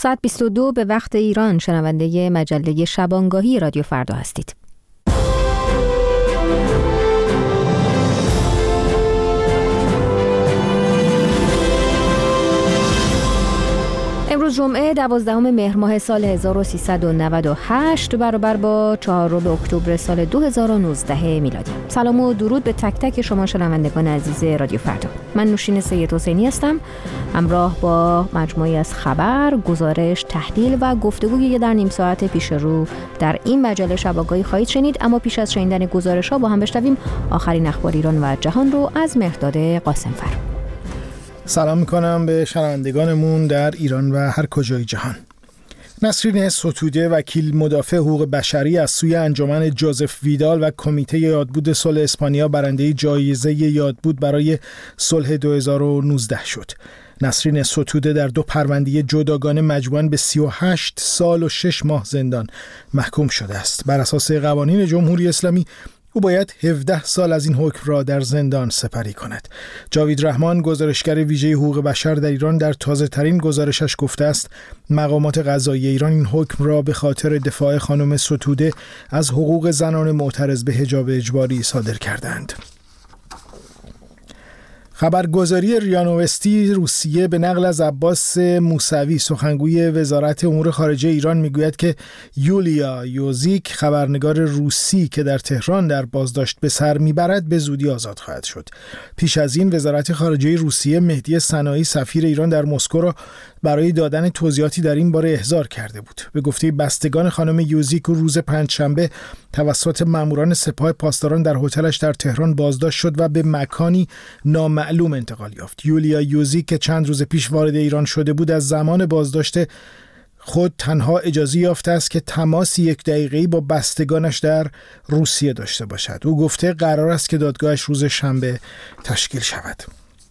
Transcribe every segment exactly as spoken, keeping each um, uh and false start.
ساعت بیست و دو به وقت ایران شنونده مجله شبانگاهی رادیو فردا هستید. امروز جمعه دوازدهم مهر ماه سال هزار و سیصد و نود و هشت برابر با چهارم اکتبر سال دو هزار و نوزده میلادی. سلام و درود به تک تک شما شنوندگان عزیز رادیو فردا. من نوشین سید حسینی هستم، همراه با مجموعی از خبر، گزارش، تحلیل و گفتگوی در نیم ساعت پیش رو در این مجله شبانگاهی خواهید شنید. اما پیش از شنیدن گزارش‌ها با هم بشنویم آخرین اخبار ایران و جهان رو از مهرداد قاسمفر. سلام میکنم به شنوندگانمون در ایران و هر کجای جهان. نسرین ستوده، وکیل مدافع حقوق بشری از سوی انجمن جوزف ویدال و کمیته یادبود صلح اسپانیا برنده جایزه یادبود برای صلح دو هزار و نوزده شد. نسرین ستوده در دو پرونده جداگانه مجموعاً به سی و هشت سال و شش ماه زندان محکوم شده است. بر اساس قوانین جمهوری اسلامی او باید هفده سال از این حکم را در زندان سپری کند. جاوید رحمان، گزارشگر ویژه حقوق بشر در ایران، در تازه ترین گزارشش گفته است مقامات قضایی ایران این حکم را به خاطر دفاع خانم ستوده از حقوق زنان معترض به حجاب اجباری صادر کردند. خبرگزاری ریا نوستی روسیه به نقل از عباس موسوی، سخنگوی وزارت امور خارجه ایران، میگوید که یولیا یوزیک، خبرنگار روسی که در تهران در بازداشت به سر میبرد، به زودی آزاد خواهد شد. پیش از این وزارت خارجه روسیه مهدی صناعی، سفیر ایران در مسکو، را برای دادن توضیحاتی در این باره احضار کرده بود. به گفته بستگان، خانم یوزیک روز پنجشنبه توسط ماموران سپاه پاسداران در هتلش در تهران بازداشت شد و به مکانی نامعلوم انتقال یافت. یولیا یوزیک که چند روز پیش وارد ایران شده بود، از زمان بازداشت خود تنها اجازه یافته است که تماس یک دقیقه‌ای با بستگانش در روسیه داشته باشد. او گفته قرار است که دادگاهش روز شنبه تشکیل شود.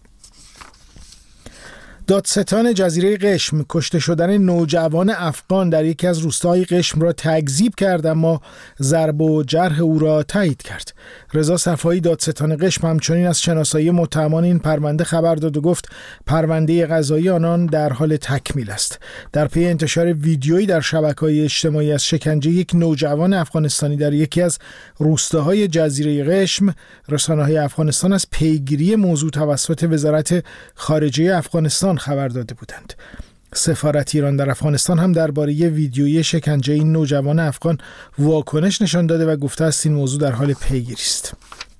دادستان جزیره قشم کشته شدن نوجوان افغان در یکی از روستاهای قشم را تکذیب کرد، اما ضرب و جرح او را تایید کرد. رضا صفایی، دادستان قشم، همچنین از شناسایی متهمان این پرونده خبر داد و گفت پرونده قضایی آنان در حال تکمیل است. در پی انتشار ویدیویی در شبکه‌های اجتماعی از شکنجه یک نوجوان افغانستانی در یکی از روستاهای جزیره قشم، رسانه‌های افغانستان از پیگیری موضوع توسط وزارت خارجه افغانستان خبر داده بودند. سفارت ایران در افغانستان هم درباره ویدیوی شکنجه این نوجوان افغان واکنش نشان داده و گفته است این موضوع در حال پیگیری است.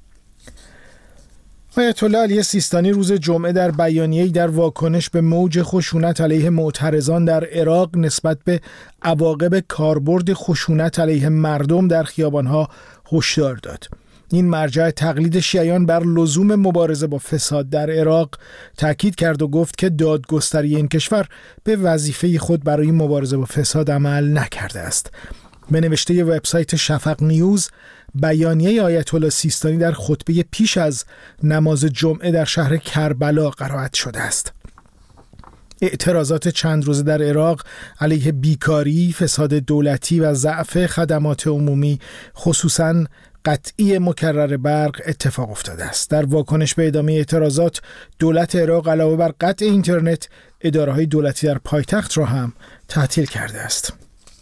آیت الله علی سیستانی روز جمعه در بیانیه‌ای در واکنش به موج خشونت علیه معترضان در عراق نسبت به عواقب کاربرد خشونت علیه مردم در خیابان‌ها هشدار داد. این مرجع تقلید شیعیان بر لزوم مبارزه با فساد در عراق تاکید کرد و گفت که دادگستری این کشور به وظیفه خود برای مبارزه با فساد عمل نکرده است. به نوشته وبسایت شفق نیوز، بیانیه آیت الله سیستانی در خطبه پیش از نماز جمعه در شهر کربلا قرائت شده است. اعتراضات چند روزه در عراق علیه بیکاری، فساد دولتی و ضعف خدمات عمومی، خصوصاً قطعی مکرر برق، اتفاق افتاده است. در واکنش به ادامه اعتراضات، دولت عراق علاوه بر قطع اینترنت، اداره‌های دولتی در پایتخت را هم تعطیل کرده است.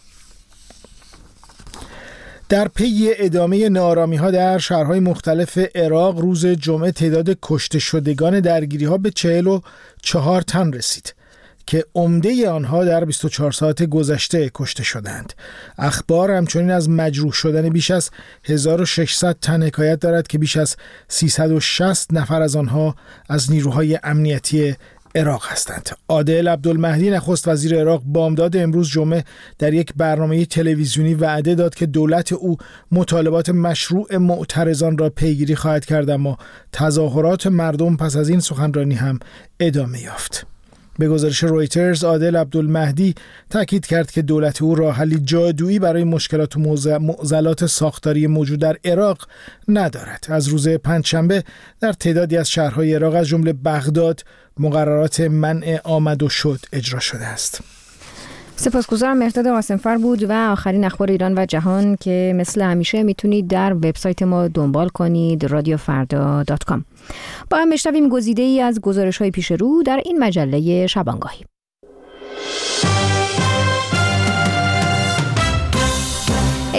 در پی ادامه ناآرامی‌ها در شهرهای مختلف عراق، روز جمعه تعداد کشته شدگان درگیری‌ها به چهل و چهار تن رسید که عمده آنها در بیست و چهار ساعت گذشته کشته شدند. اخبار همچنین از مجروح شدن بیش از هزار و ششصد تن حکایت دارد که بیش از سیصد و شصت نفر از آنها از نیروهای امنیتی عراق هستند. عادل عبدالمهدی، نخست وزیر عراق، بامداد امروز جمعه در یک برنامه تلویزیونی وعده داد که دولت او مطالبات مشروع معترضان را پیگیری خواهد کرد، اما تظاهرات مردم پس از این سخنرانی هم ادامه یافت. به گزارش رویترز، عادل عبدالمهدی تاکید کرد که دولت او راه حلی جادویی برای مشکلات و معضلات ساختاری موجود در عراق ندارد. از روز پنجشنبه در تعدادی از شهرهای عراق از جمله بغداد مقررات منع آمد و شد اجرا شده است. سپاسگزارم. مهرداد قاسمفر بود و آخرین اخبار ایران و جهان که مثل همیشه میتونید در وبسایت ما دنبال کنید، رادیو فردا دات کام. با هم بشنویم گزیده‌ای از گزارش‌های پیش رو در این مجله شبانگاهی.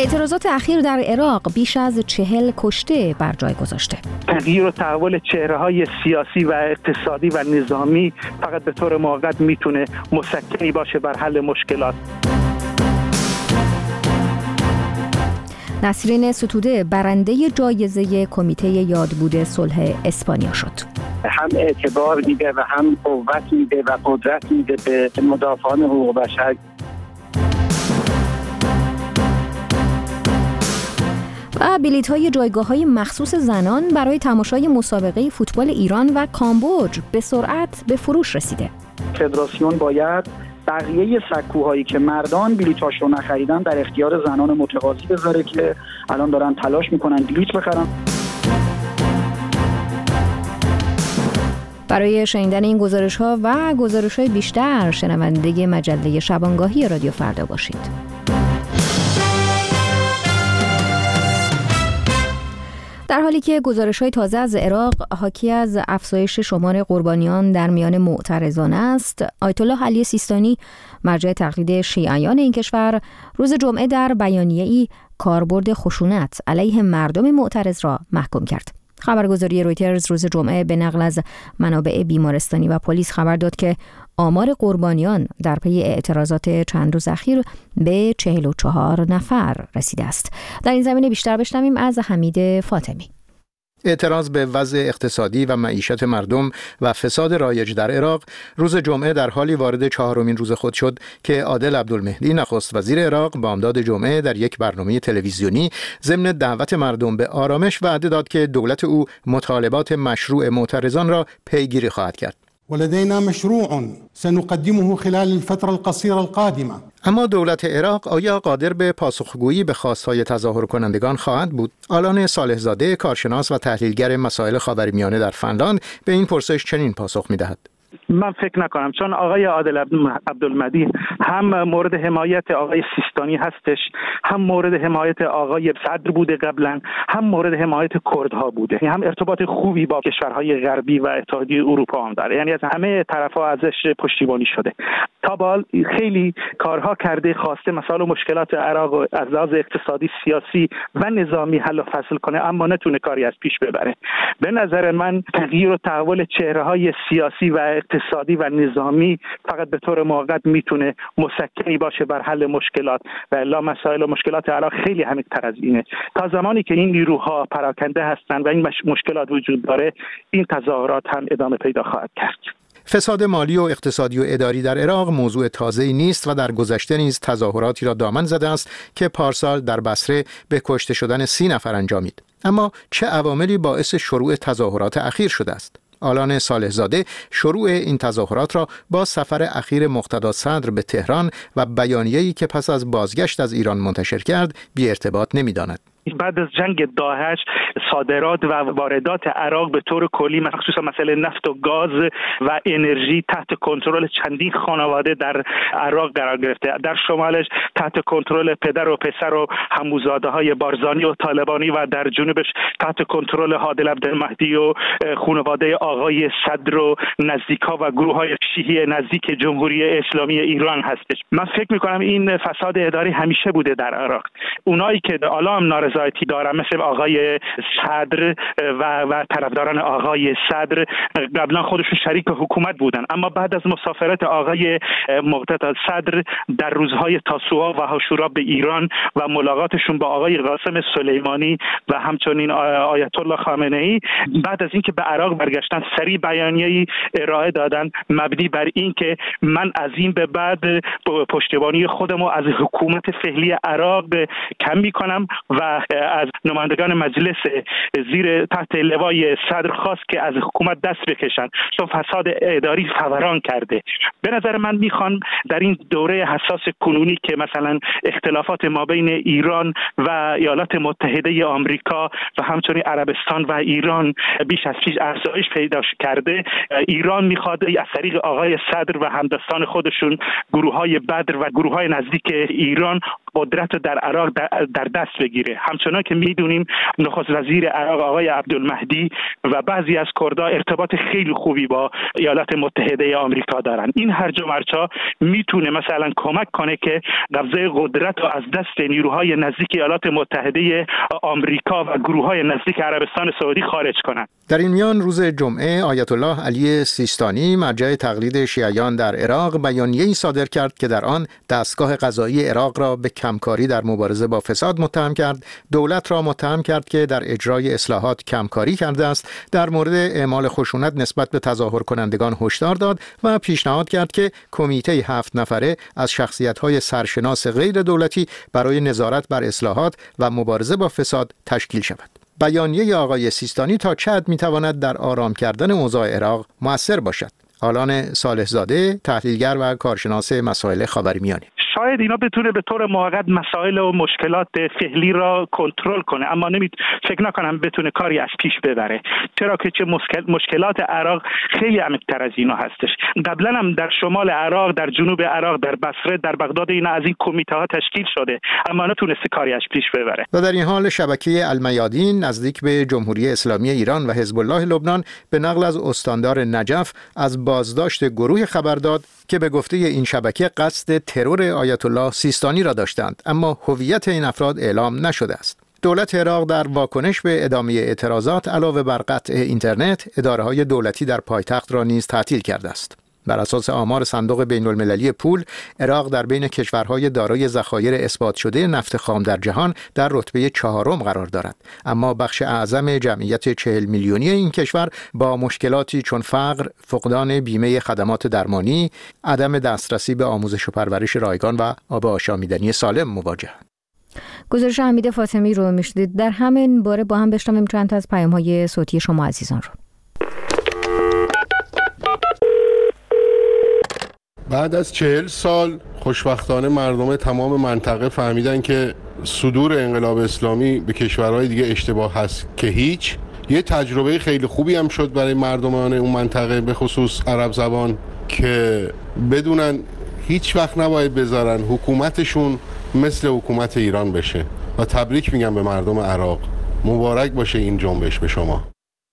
اعتراضات اخیر در عراق بیش از چهل کشته بر جای گذاشته. تغییر و تحول چهره‌های سیاسی و اقتصادی و نظامی فقط به طور موقت میتونه مسکنی باشه بر حل مشکلات. نسرین ستوده برنده جایزه کمیته یادبود صلح اسپانیا شد. هم اعتبار میده و هم قوت میده و قدرت میده به مدافعان حقوق بشر. و بلیط‌های جایگاه‌های مخصوص زنان برای تماشای مسابقه فوتبال ایران و کامبوج به سرعت به فروش رسیده. فدراسیون باید بقیه سکوهایی که مردان بلیطاشو نخریدن در اختیار زنان متقاضی بذاره که الان دارن تلاش میکنن بلیط بخرن. برای شنیدن این گزارش‌ها و گزارش‌های بیشتر شنونده مجله شبانگاهی رادیو فردا باشید. در حالی که گزارش‌های تازه از عراق حاکی از افزایش شمار قربانیان در میان معترضان است، آیت الله علی سیستانی مرجع تقلید شیعیان این کشور روز جمعه در بیانیه‌ای کاربرد خشونت علیه مردم معترض را محکوم کرد. خبرگزاری رویترز روز جمعه به نقل از منابع بیمارستانی و پلیس خبر داد که آمار قربانیان در پی اعتراضات چند روز اخیر به چهل و چهار نفر رسیده است. در این زمینه بیشتر بشنویم از حمید فاطمی. اعتراض به وضع اقتصادی و معیشت مردم و فساد رایج در عراق روز جمعه در حالی وارد چهارمین روز خود شد که عادل عبدالمهدی نخست وزیر عراق بامداد جمعه در یک برنامه تلویزیونی ضمن دعوت مردم به آرامش وعده داد که دولت او مطالبات مشروع معترضان را پیگیری خواهد کرد. ولدينا مشروع سنقدمه خلال الفترة القصيرة القادمة. اما دولت عراق آیا قادر به پاسخگویی به خواستهای تظاهر کنندگان خواهد بود؟ آلان صالح زاده کارشناس و تحلیلگر مسائل خاورمیانه در فنلاند به این پرسش چنین پاسخ می‌دهد. من فکر نکنم، چون آقای عادل عبدالمهدی هم مورد حمایت آقای سیستانی هستش، هم مورد حمایت آقای صدر بوده قبلا، هم مورد حمایت کردها بوده، یعنی هم ارتباط خوبی با کشورهای غربی و اتحادیه اروپا هم داره، یعنی از همه طرفا ازش پشتیبانی شده. تا بال خیلی کارها کرده، خواسته مسائل و مشکلات عراق از لحاظ اقتصادی، سیاسی و نظامی حل و فصل کنه، اما نتونه کاری از پیش ببره. به نظر من تغییر و تحول چهره‌های سیاسی و اقتصادی و نظامی فقط به طور موقت میتونه مسکنی باشه بر حل مشکلات و الا مسائل و مشکلات عراق خیلی عمیق‌تر از اینه. تا زمانی که این نیروها پراکنده هستن و این مشکلات وجود داره، این تظاهرات هم ادامه پیدا خواهد کرد. فساد مالی و اقتصادی و اداری در عراق موضوع تازه‌ای نیست و در گذشته نیز تظاهراتی را دامن زده است که پارسال در بصره به کشته شدن سی نفر انجامید. اما چه عواملی باعث شروع تظاهرات اخیر شده است؟ آلان صالح زاده شروع این تظاهرات را با سفر اخیر مقتدا صدر به تهران و بیانیه‌ای که پس از بازگشت از ایران منتشر کرد بی ارتباط نمی‌داند. بعد از جنگ داعش صادرات و واردات عراق به طور کلی، مخصوصا مسئله نفت و گاز و انرژی، تحت کنترل چندین خانواده در عراق قرار گرفته. در شمالش تحت کنترل پدر و پسر و عموزاده‌های بارزانی و طالبانی و در جنوبش تحت کنترل عادل عبدالمهدی و خانواده آقای صدر و نزدیکا و گروه‌های شیعی نزدیک جمهوری اسلامی ایران هستش. من فکر می‌کنم این فساد اداری همیشه بوده در عراق. اونایی که الان نارضایتی دارن مثل آقای صدر و و طرفداران آقای صدر قبلا خودشون شریک حکومت بودن، اما بعد از مسافرت آقای مقتدی صدر در روزهای تاسوعا و عاشورا به ایران و ملاقاتشون با آقای قاسم سلیمانی و همچنین آیت الله خامنه‌ای، بعد از اینکه به عراق برگشتن سریع بیانیه‌ای ارائه دادن مبنی بر اینکه من از این به بعد پشتیبانی خودمو از حکومت فعلی عراق کم می‌کنم و از نمایندگان مجلس زیر تحت لوای صدر خواست که از حکومت دست بکشن، چون فساد اداری فوران کرده. به نظر من میخوان در این دوره حساس کنونی که مثلا اختلافات ما بین ایران و ایالات متحده آمریکا و همچنین عربستان و ایران بیش از پیش افزایش پیدا کرده، ایران میخواد از طریق آقای صدر و همدستان خودشون گروه‌های بدر و گروه‌های نزدیک ایران قدرت رو در عراق در دست بگیره. همچنان که میدونیم نخست وزیر عراق آقای عبدالمهدی و بعضی از کردها ارتباط خیلی خوبی با ایالات متحده آمریکا دارن. این هرج و مرج‌ها میتونه مثلا کمک کنه که قبضه قدرت رو از دست نیروهای نزدیک ایالات متحده آمریکا و گروه‌های نزدیک عربستان سعودی خارج کنن. در این میان روز جمعه آیت الله علی سیستانی مرجع تقلید شیعیان در عراق بیانیه‌ای صادر کرد که در آن دستگاه قضایی عراق را به کمکاری در مبارزه با فساد متهم کرد، دولت را متهم کرد که در اجرای اصلاحات کمکاری کرده است، در مورد اعمال خشونت نسبت به تظاهر کنندگان هشدار داد و پیشنهاد کرد که کمیته هفت نفره از شخصیت‌های سرشناس غیر دولتی برای نظارت بر اصلاحات و مبارزه با فساد تشکیل شود. بیانیه آقای سیستانی تا چه حد می‌تواند در آرام کردن اوضاع عراق مؤثر باشد؟ آلان صالح زاده، تحلیلگر و کارشناس مسائل خاورمیانه: شاید اینا بتونه به طور موقت مسائل و مشکلات فعلی را کنترل کنه، اما نمی فکر نکنم بتونه کاری از پیش ببره، چرا که چه مشکل... مشکلات عراق خیلی عمیق‌تر از اینا هستش. قبلا هم در شمال عراق، در جنوب عراق، در بصره، در بغداد اینا از این کمیته ها تشکیل شده، اما نتونسته کاری از پیش ببره. و در این حال شبکه المیادین نزدیک به جمهوری اسلامی ایران و حزب الله لبنان به نقل از استاندار نجف از بازداشت گروه خبر داد که به گفته این شبکه قصد ترور آیت الله سیستانی را داشتند، اما هویت این افراد اعلام نشده است. دولت عراق در واکنش به ادامه اعتراضات علاوه بر قطع اینترنت، اداره‌های دولتی در پایتخت را نیز تعطیل کرده است. بر اساس آمار صندوق بین‌المللی پول، عراق در بین کشورهای دارای ذخایر اثبات شده نفت خام در جهان در رتبه چهارم قرار دارد، اما بخش اعظم جمعیت چهل میلیونی این کشور با مشکلاتی چون فقر، فقدان بیمه خدمات درمانی، عدم دسترسی به آموزش و پرورش رایگان و آب آشامیدنی سالم مواجه. گزارش حمید فاطمی رو میشدید. در همین باره با هم بشنویم چند تا از پیام‌های صوتی شما عزیزان رو. بعد از چهل سال خوشبختانه مردم تمام منطقه فهمیدن که صدور انقلاب اسلامی به کشورهای دیگه اشتباه هست که هیچ. یه تجربه خیلی خوبی هم شد برای مردمان اون منطقه به خصوص عرب زبان که بدونن هیچ وقت نباید بذارن حکومتشون مثل حکومت ایران بشه و تبریک میگم به مردم عراق. مبارک باشه این جنبش به شما.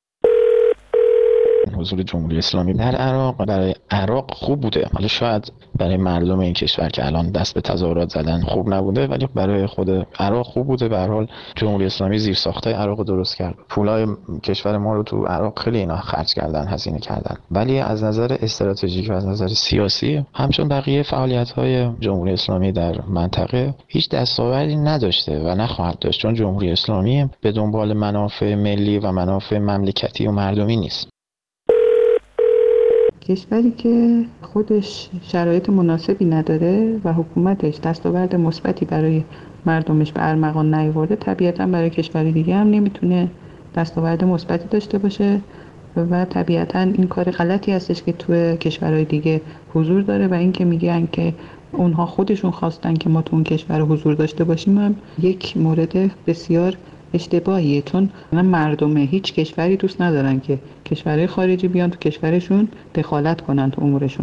حضور جمهوری اسلامی در عراق برای عراق خوب بوده، حالا شاید برای مردم این کشور که الان دست به تظاهرات زدن خوب نبوده، ولی برای خود عراق خوب بوده. به هر حال جمهوری اسلامی زیر ساختای عراق درست کرد، پولای کشور ما رو تو عراق خیلی اینا خرج کردن، هزینه کردن، ولی از نظر استراتژیک و از نظر سیاسی همچون بقیه فعالیت‌های جمهوری اسلامی در منطقه هیچ دستاوردی نداشته و نخواهد داشت، چون جمهوری اسلامی به دنبال منافع ملی و منافع مملکتی و مردمی نیست. کشوری که خودش شرایط مناسبی نداره و حکومتش دستاورد مثبتی برای مردمش به ارمغان نیاورده، طبیعتاً برای کشور دیگه هم نمیتونه دستاورد مثبتی داشته باشه و طبیعتاً این کار غلطی هستش که توی کشورهای دیگه حضور داره و این که میگن که اونها خودشون خواستن که ما تو اون کشور حضور داشته باشیم هم یک مورد بسیار اشتباهیه، چون مردم هیچ کشوری دوست ندارن که کشورهای خارجی بیان تو کشورشون دخالت کنن تو امورشون.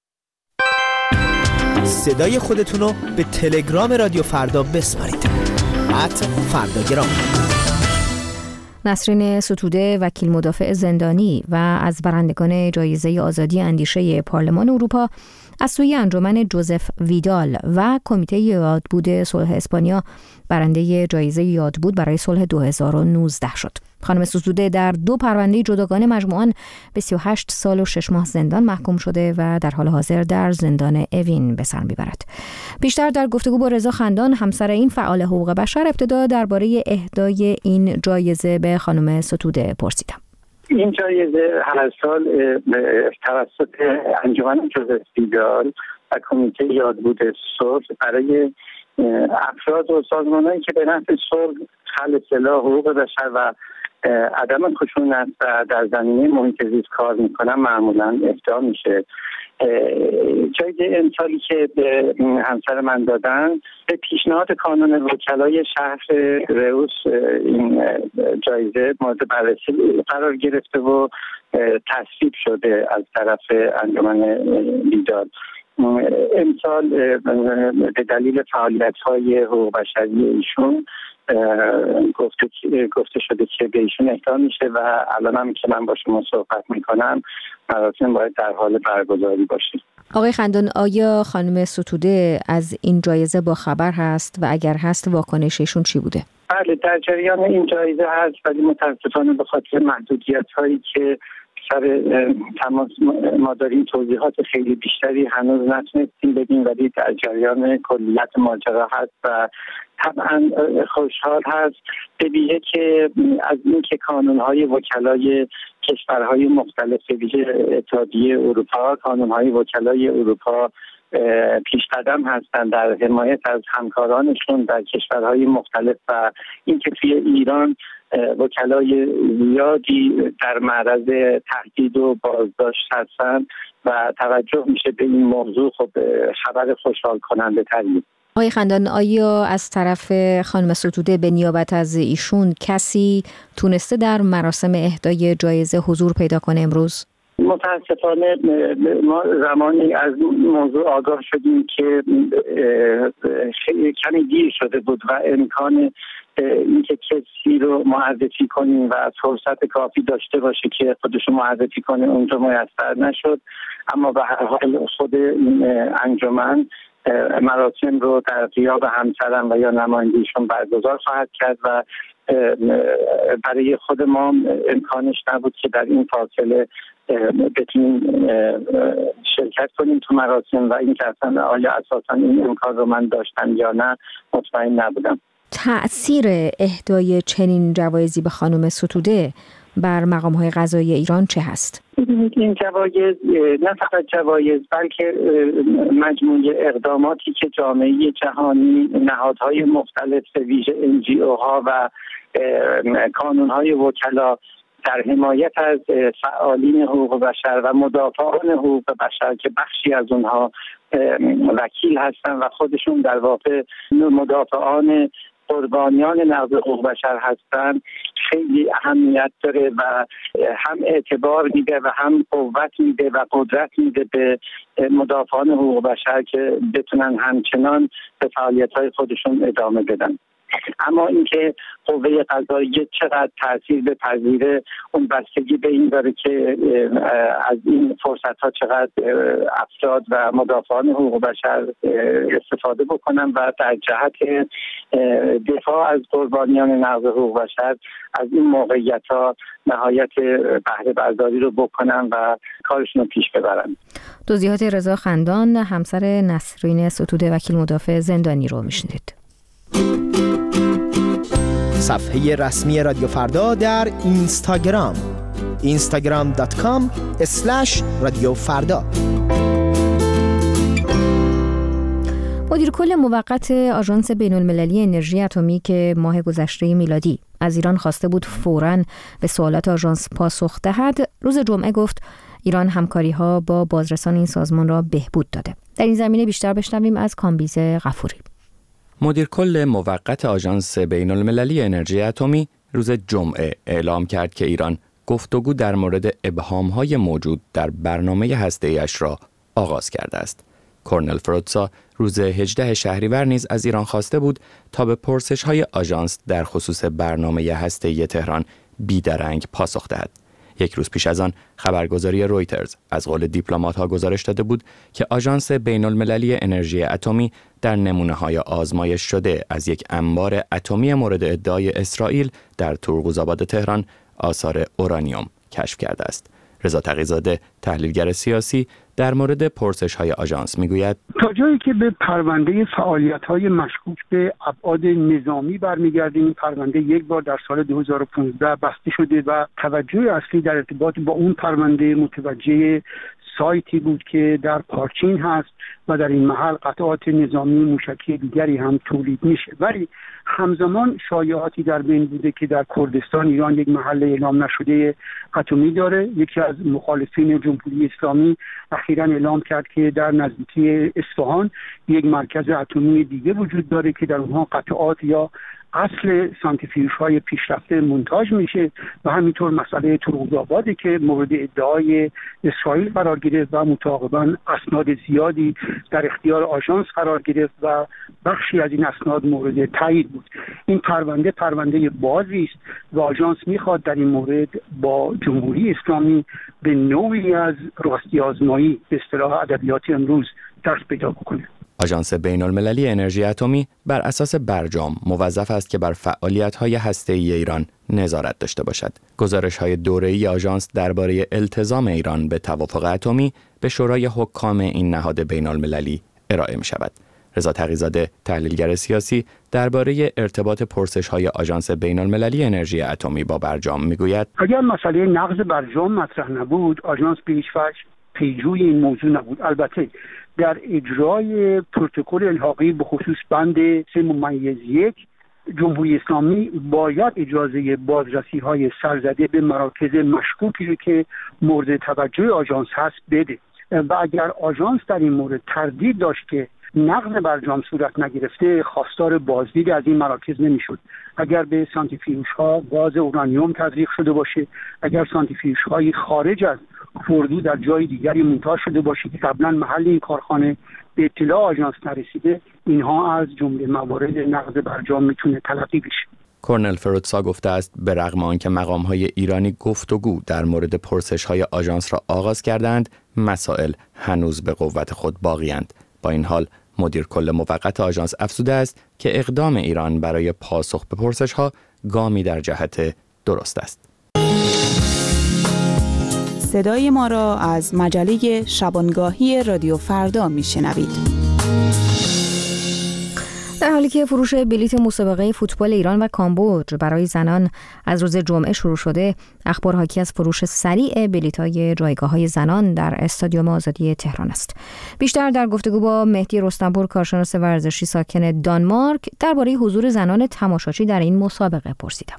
صدای خودتون رو به تلگرام رادیو فردا بسپارید. ات فرداگرام. نسرین ستوده، وکیل مدافع زندانی و از برندگان جایزه آزادی اندیشه پارلمان اروپا، از سوی انجمن جوزف ویدال و کمیته یادبود صلح اسپانیا برنده جایزه یادبود برای صلح دو هزار و نوزده شد. خانم ستوده در دو پرونده جداگانه مجموعاً به سی و هشت سال و شش ماه زندان محکوم شده و در حال حاضر در زندان اوین به سر میبرد. بیشتر در گفتگو با رضا خندان، همسر این فعال حقوق بشر، ابتدا درباره اهدای این جایزه به خانم ستوده پرسیدم. این جایزه هر سال توسط انجمن جوزف ویدال و کمیته یادبود صلح برای افراد و سازمانهایی که به نفع صلح، خلع سلاح، حقوق بشر و عدم خشونت و در زمینه محیط زیست کار میکنن معمولا اهدا میشه. جایزه امسالی که به همسر من دادن به پیشنهاد کانون وکلای شهر رئوس این جایزه مورد بررسی قرار گرفته و تصویب شده از طرف انجمن ویدال. امسال به دلیل فعالیت‌های حقوق بشری ایشون گفته گفته شده که به ایشون اهدا میشه و الان هم که من با شما صحبت میکنم مراسم باید در حال برگزاری باشه. آقای خندان، آیا خانم ستوده از این جایزه با خبر هست و اگر هست واکنششون چی بوده؟ بله، در جریان این جایزه هست، ولی متاسفانه به خاطر محدودیت‌هایی که سر تماس ما داریم توضیحات خیلی بیشتری هنوز نتونستیم بدیم، ولی در جریان کلیت ماجرا هست و طبعا خوشحال هست به ویژه که از اینکه کانون‌های وکلای کشورهای مختلف به ویژه اتحادیه اروپا، کانون‌های وکلای اروپا پیش قدم هستند در حمایت از همکارانشون در کشورهای مختلف و اینکه توی ایران وکلای زیادی در معرض تهدید و بازداشت هستند و توجه میشه به این موضوع، خب خبر خوشحال کننده تری. آقای خندان، آیا از طرف خانم ستوده به نیابت از ایشون کسی تونسته در مراسم اهدای جایزه حضور پیدا کنه امروز؟ متاسفانه ما زمانی از موضوع آگاه شدیم که کمی دیر شده بود و امکان اینکه کسی رو معرفی کنیم و فرصت کافی داشته باشه که خودش رو معرفی کنه اونجا میسر نشد. اما به هر حال خود انجمن مراسم رو در غیاب همسرم و یا نمایندگیشون برگزار خواهد کرد و برای خود ما امکانش نبود که در این فاصله بتونیم شرکت کنیم تو مراسم و این که اصلا آیا اساسا این امکان رو من داشتم یا نه مطمئن نبودم. تأثیر اهدای چنین جوایزی به خانم ستوده بر مقام‌های قضایی ایران چه هست؟ این جوایز نه فقط جوایز بلکه مجموعه اقداماتی که جامعه جهانی، نهادهای مختلف ویژه ان جی او ها و کانون‌های وکلا در حمایت از فعالین حقوق بشر و مدافعان حقوق بشر که بخشی از اونها وکیل هستن و خودشون در واقع مدافعان قربانیان نقض حقوق بشر هستن خیلی اهمیت داره و هم اعتبار میده و هم قوت میده و قدرت میده به مدافعان حقوق بشر که بتونن همچنان به فعالیت‌های خودشون ادامه بدن. اما اینکه قوه قضاییه چقدر تاثیر بپذیره اون بستگی به این داره که از این فرصت‌ها چقدر افراد و مدافعان حقوق بشر استفاده بکنن و در جهت دفاع از قربانیان نقض حقوق بشر از این موقعیت‌ها نهایت بهره برداری رو بکنن و کارشون رو پیش ببرن. توضیحات رضا خندان، همسر نسرین ستوده وکیل مدافع زندانی رو میشنید. صفحه رسمی رادیو فردا در اینستاگرام اینستاگرام دات کام اسلش رادیو فردا. مدیر کل موقت آژانس بین المللی انرژی اتمی که ماه گذشته میلادی از ایران خواسته بود فوراً به سوالات آژانس پاسخ دهد، روز جمعه گفت ایران همکاری‌ها با بازرسان این سازمان را بهبود داده. در این زمینه بیشتر بشنویم از کامبیز غفوری. مدیر کل موقت آژانس بین المللی انرژی اتمی روز جمعه اعلام کرد که ایران گفتگو در مورد ابهام‌های موجود در برنامه هسته‌ایش را آغاز کرده است. کورنل فروتسا روز هجدهم شهریور نیز از ایران خواسته بود تا به پرسش‌های آژانس در خصوص برنامه هسته‌ای تهران بیدرنگ پاسخ دهد. یک روز پیش از آن خبرگزاری رویترز از قول دیپلمات‌ها گزارش داده بود که آژانس بین المللی انرژی اتمی در نمونه‌های آزمایش شده از یک انبار اتمی مورد ادعای اسرائیل در تورغوزآباد تهران آثار اورانیوم کشف کرده است. رضا تقی‌زاده، تحلیلگر سیاسی، در مورد پرسش‌های آژانس میگوید تا جایی که به پرونده فعالیت‌های مشکوک به ابعاد نظامی برمیگردیم، این پرونده یک بار در سال دو هزار و پانزده بسته شده و توجه اصلی در ارتباط با اون پرونده متوجه سایتی بود که در پارچین هست و در این محل قطعات نظامی موشکی دیگری هم تولید میشه. ولی همزمان شایعاتی در بین بوده که در کردستان ایران یک محل اعلام نشده اتمی داره. یکی از مخالفین جمهوری اسلامی اخیراً اعلام کرد که در نزدیکی اصفهان یک مرکز اتمی دیگه وجود داره که در اونها قطعات یا اصل سانتریفیوژ های پیشرفته مونتاژ میشه و همینطور مسئله تروزآبادی که مورد ادعای اسرائیل قرار گرفت و متعاقباً اسناد زیادی در اختیار آژانس قرار گرفت و بخشی از این اسناد مورد تایید بود. این پرونده پرونده بازی است و آژانس میخواد در این مورد با جمهوری اسلامی به نوعی از راستی آزمایی به اصطلاح ادبیات امروز دست پیدا بکنه. آژانس بین‌المللی انرژی اتمی بر اساس برجام موظف است که بر فعالیت‌های هسته‌ای ایران نظارت داشته باشد. گزارش‌های دوره‌ای آژانس درباره التزام ایران به توافق اتمی به شورای حکام این نهاد بین‌المللی ارائه می‌شود. رضا تقی‌زاده، تحلیلگر سیاسی، درباره ارتباط پرسش‌های آژانس بین‌المللی انرژی اتمی با برجام می‌گوید: اگر مسئله نقض برجام مطرح نبود، آژانس به هیچ وجه پیجوی این موضوع نبود. البته در اجرای پروتکل الحاقی به خصوص بند سه ممیز یک جمهوری اسلامی باید اجازه بازرسی های سرزده به مراکز مشکوکی که مورد توجه آژانس هست بده و اگر آژانس در این مورد تردید داشت که نقض برجام صورت نگرفته، خواستار بازدید از این مراکز نمیشد. اگر به سانتریفیوژ ها گاز اورانیوم تزریق شده باشه، اگر سانتریفیوژ های خارج از فردو در جای دیگری مونتاژ شده باشه که قبلا محل این کارخانه به اطلاع آژانس نرسیده، اینها از جمله موارد نقض برجام میتونه تلقی بشه. کرنل فرودسا گفته است به رغم آنکه مقام‌های ایرانی گفتگو در مورد پرسش‌های آژانس را آغاز کردند، مسائل هنوز به قوت خود باقی‌اند. با این حال مدیر کل موقت آژانس افزوده است که اقدام ایران برای پاسخ به پرسش‌ها گامی در جهت درست است. صدای ما را از مجله شبانگاهی رادیو فردا میشنوید. در حالی که فروش بلیت مسابقه فوتبال ایران و کامبوج برای زنان از روز جمعه شروع شده، اخبار حاکی از فروش سریع بلیت‌های جایگاه‌های زنان در استادیوم آزادی تهران است. بیشتر در گفتگو با مهدی رستمپور، کارشناس ورزشی ساکن دانمارک، درباره حضور زنان تماشاچی در این مسابقه پرسیدم.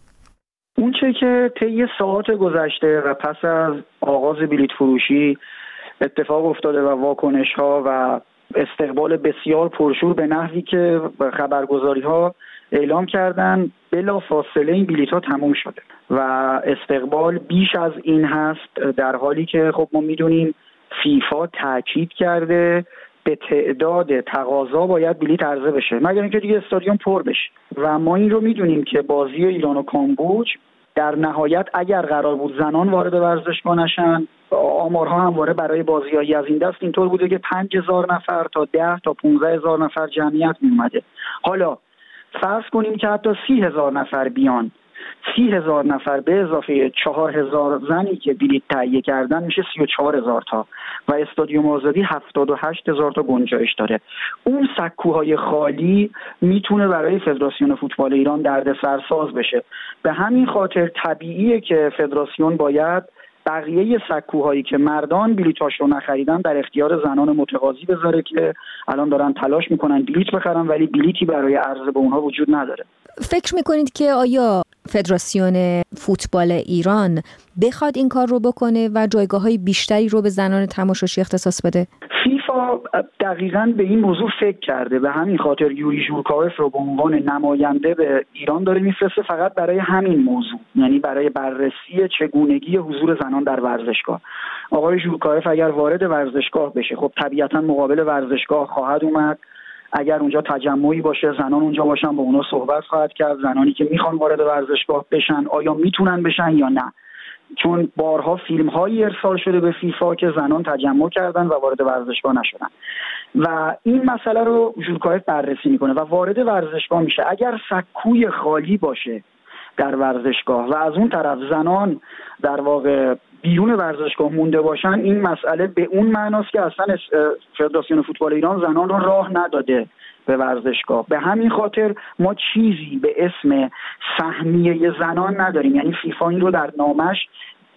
اون چه که طی ساعات گذشته و پس از آغاز بلیت فروشی اتفاق افتاده و واکنش‌ها و استقبال بسیار پرشور به نحوی که خبرگزاری‌ها اعلام کردن، بلافاصله این بلیط‌ها تموم شده و استقبال بیش از این هست، در حالی که خب ما می‌دونیم فیفا تاکید کرده به تعداد تقاضا باید بلیط عرضه بشه مگر اینکه دیگه استادیوم پر بشه و ما این رو می‌دونیم که بازی ایران و کامبوج در نهایت اگر قرار بود زنان وارد ورزشگاه نشن، آمارها همواره برای بازیایی از این دست اینطور بوده که پنج هزار نفر تا ده تا پانزده هزار نفر جمعیت می اومده. حالا فرض کنیم که حتی سی هزار نفر بیان، سی هزار نفر به اضافه چهار هزار زنی که بلیط تهیه کردن میشه سی و چهار هزار تا و استادیوم آزادی هفتاد و هشت هزار تا گنجایش داره. اون سکوهای خالی میتونه برای فدراسیون فوتبال ایران دردسرساز بشه. به همین خاطر طبیعیه که فدراسیون باید بقیه سکوهایی که مردان بلیطاش رو نخریدن در اختیار زنان متقاضی بذاره که الان دارن تلاش میکنن بلیط بخرن ولی بلیطی برای عرضه به اونها وجود نداره. فکر میکنید که آیا فدراسیون فوتبال ایران بخواد این کار رو بکنه و جایگاه‌های بیشتری رو به زنان تماشاچی اختصاص بده؟ فیفا دقیقاً به این موضوع فکر کرده، به همین خاطر یوری ژورکایف رو به عنوان نماینده به ایران داره میفرسته فقط برای همین موضوع، یعنی برای بررسی چگونگی حضور زنان در ورزشگاه. آقای ژورکایف اگر وارد ورزشگاه بشه، خب طبیعتاً مقابل ورزشگاه خواهد اومد، اگر اونجا تجمعی باشه زنان اونجا باشن با اونا صحبت خواهد کرد، زنانی که میخوان وارد ورزشگاه بشن آیا میتونن بشن یا نه، چون بارها فیلم هایی ارسال شده به فیفا که زنان تجمع کردن و وارد ورزشگاه نشدن و این مسئله رو ژورکایف بررسی میکنه و وارد ورزشگاه میشه. اگر سکوی خالی باشه در ورزشگاه و از اون طرف زنان در واقع بیرون ورزشگاه مونده باشن، این مسئله به اون معناست که اصلا فدراسیون فوتبال ایران زنان رو راه نداده به ورزشگاه. به همین خاطر ما چیزی به اسم سهمیه زنان نداریم، یعنی فیفا این رو در نامش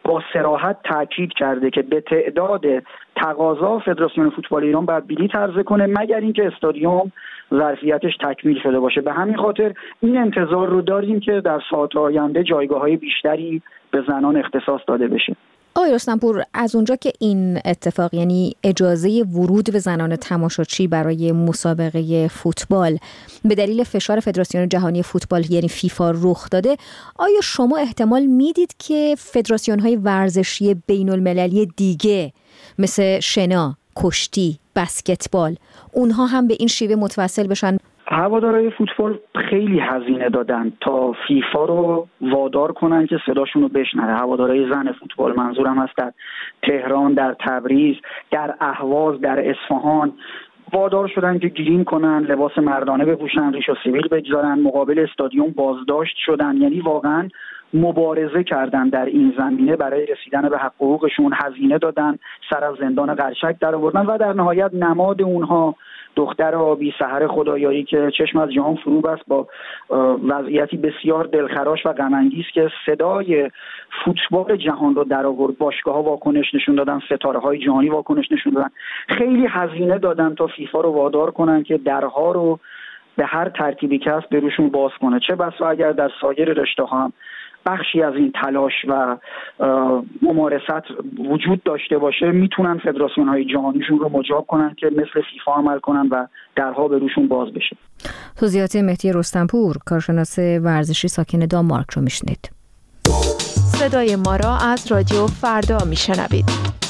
با صراحت تاکید کرده که به تعداد تقاضا فدراسیون فوتبال ایران باید بلیط عرضه کنه مگر اینکه استادیوم ظرفیتش تکمیل شده باشه. به همین خاطر این انتظار رو داریم که در ساعات آینده جایگاه‌های بیشتری به زنان اختصاص داده بشه. آقای رستمپور، از اونجا که این اتفاق یعنی اجازه ورود به زنان تماشاچی برای مسابقه فوتبال به دلیل فشار فدراسیون جهانی فوتبال یعنی فیفا رخ داده، آیا شما احتمال میدید که فدراسیون‌های ورزشی بین‌المللی دیگه مثل شنا، کشتی، بسکتبال اونها هم به این شیوه متوسل بشن؟ هوادارهای فوتبال خیلی هزینه دادن تا فیفا رو وادار کنن که صداشون رو بشنوه. هوادارهای زن فوتبال منظورم هست در تهران، در تبریز، در اهواز، در اصفهان وادار شدن که گریم کنن، لباس مردانه بپوشن، ریش و سیبیل بگذارن، مقابل استادیوم بازداشت شدن. یعنی واقعا مبارزه کردن در این زمینه برای رسیدن به حق حقوقشون، هزینه دادن، سر از زندان قرچک در آوردن و در نهایت نماد اونها دختر آبی سحر خدایاری که چشم از جهان فرو بست با وضعیتی بسیار دلخراش و غم انگیز که صدای فوتبال جهان رو در آورد. باشگاه‌ها واکنش نشون دادن، ستاره‌های جهانی واکنش نشون دادن، خیلی هزینه دادن تا فیفا رو وادار کنن که درها رو به هر ترتیبی که هست بروشون باز کنه. چه بسا اگر در سایر رشته‌ها هم بخشی از این تلاش و ممارست وجود داشته باشه، میتونن فدراسیون های جهانیشون رو مجاب کنن که مثل فیفا عمل کنن و درها به روشون باز بشه. توضیحات مهدی رستمپور، کارشناس ورزشی ساکن دانمارک رو میشنید. صدای ما را از رادیو فردا میشنوید.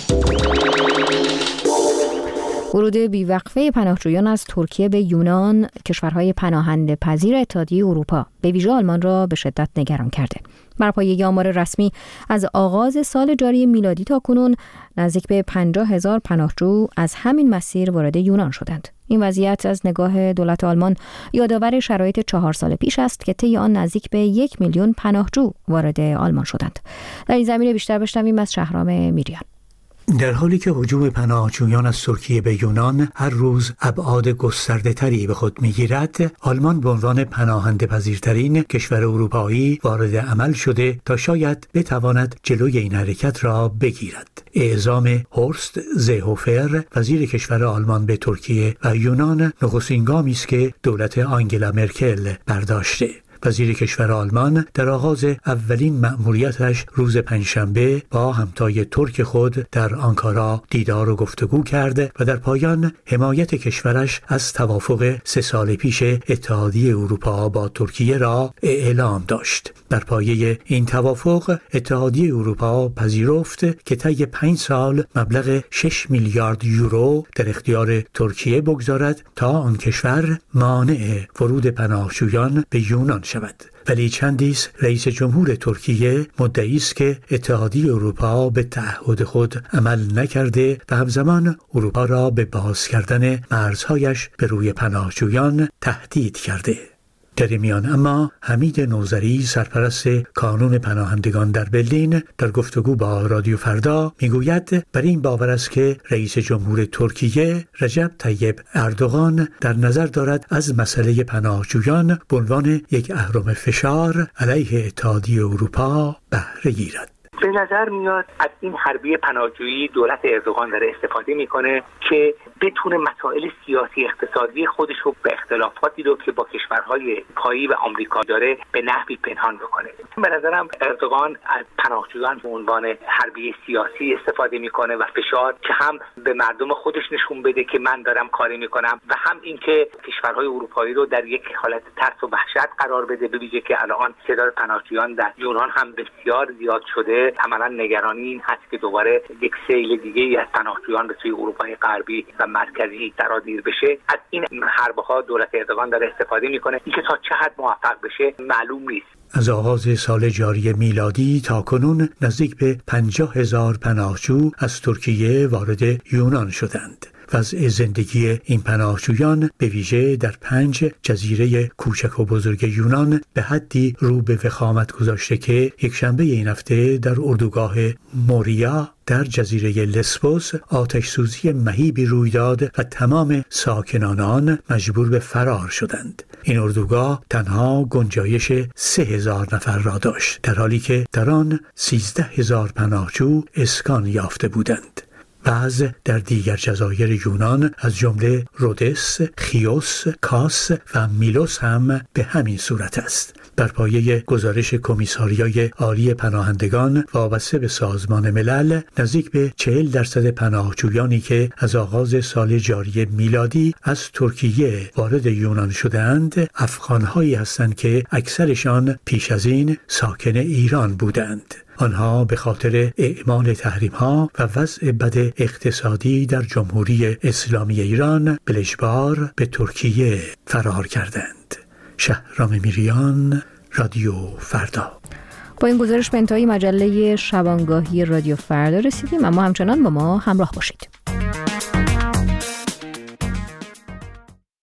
ورود بیوقفه پناهجویان از ترکیه به یونان، کشورهای پناهنده پذیر اتحادیه اروپا به ویژه آلمان را به شدت نگران کرده. بر پایه آمار رسمی از آغاز سال جاری میلادی تا کنون نزدیک به پنجاه هزار پناهجو از همین مسیر وارد یونان شدند. این وضعیت از نگاه دولت آلمان یادآور شرایط چهار سال پیش است که طی آن نزدیک به یک میلیون پناهجو وارد آلمان شدند. در این زمینه بیشتر بشنویم از شهرام میریان. در حالی که هجوم پناهجویان از ترکیه به یونان هر روز ابعاد گسترده‌تری به خود می‌گیرد، آلمان به عنوان پناهنده پذیرترین کشور اروپایی وارد عمل شده تا شاید بتواند جلوی این حرکت را بگیرد. اعزام هورست زهوفر وزیر کشور آلمان به ترکیه و یونان نخستین گامی است که دولت آنگلا مرکل برداشته. وزیر کشور آلمان در آغاز اولین مأموریتش روز پنجشنبه با همتای ترک خود در آنکارا دیدار و گفتگو کرد و در پایان حمایت کشورش از توافق سه سال پیش اتحادیه اروپا با ترکیه را اعلام داشت. در پایه این توافق اتحادیه اروپا پذیرفت که طی پنج سال مبلغ شش میلیارد یورو در اختیار ترکیه بگذارد تا آن کشور مانع ورود پناهجویان به یونان شود. ولی چندیست رئیس جمهور ترکیه مدعی است که اتحادیه اروپا به تعهد خود عمل نکرده و همزمان اروپا را به باز کردن مرزهایش به روی پناهجویان تهدید کرده. در میان اما حمید نوذری، سرپرست کانون پناهندگان در برلین، در گفتگو با رادیو فردا میگوید بر این باور است که رئیس جمهور ترکیه رجب طیب اردوغان در نظر دارد از مسئله پناهجویان به عنوان یک اهرم فشار علیه اتحادیه اروپا بهره گیرد. به نظر میاد از این حربی پناهجویی دولت اردوغان داره استفاده میکنه که بتونه مسائل سیاسی اقتصادی خودش رو به اختلافاتی رو که با کشورهای پایی و آمریکا داره به نحوی پنهان بکنه. به نظرم اردوغان از پناهجویان به عنوان حربی سیاسی استفاده میکنه و فشار که هم به مردم خودش نشون بده که من دارم کاری میکنم و هم اینکه کشورهای اروپایی رو در یک حالت ترس و وحشت قرار بده، به ویژه که الان تعداد پناهجویان در یونان هم بسیار زیاد شده. عملاً نگرانی این هست که دوباره یک سیل دیگه‌ای از پناهجویان به سوی اروپای غربی و مرکزی سرازیر بشه. از این حرب‌ها دولت اردوغان داره استفاده میکنه. اینکه تا چه حد موفق بشه معلوم نیست. از آغاز سال جاری میلادی تا کنون نزدیک به پنجاه هزار پناهجو از ترکیه وارد یونان شدند. وضع زندگی این پناهجویان به ویژه در پنج جزیره کوچک و بزرگ یونان به حدی رو به وخامت گذاشته که یک شنبه این هفته در اردوگاه موریا در جزیره لسبوس آتش سوزی مهیبی روی داد و تمام ساکنان آن مجبور به فرار شدند. این اردوگاه تنها گنجایش سه هزار نفر را داشت، در حالی که در آن سیزده هزار پناهجو اسکان یافته بودند. وضع در دیگر جزایر یونان از جمله رودس، خیوس، کاس و میلوس هم به همین صورت است. بر پایه گزارش کمیساریای عالی پناهندگان وابسته به سازمان ملل، نزدیک به چهل درصد پناهجویانی که از آغاز سال جاری میلادی از ترکیه وارد یونان شدند، افغان‌هایی هستند که اکثرشان پیش از این ساکن ایران بودند. آنها به خاطر اعمال تحریم‌ها و وضع بد اقتصادی در جمهوری اسلامی ایران به اجبار به ترکیه فرار کردند. شهرام میریان، رادیو فردا. با این گزارش به انتهای مجله شبانگاهی رادیو فردا رسیدیم، اما همچنان با ما همراه باشید.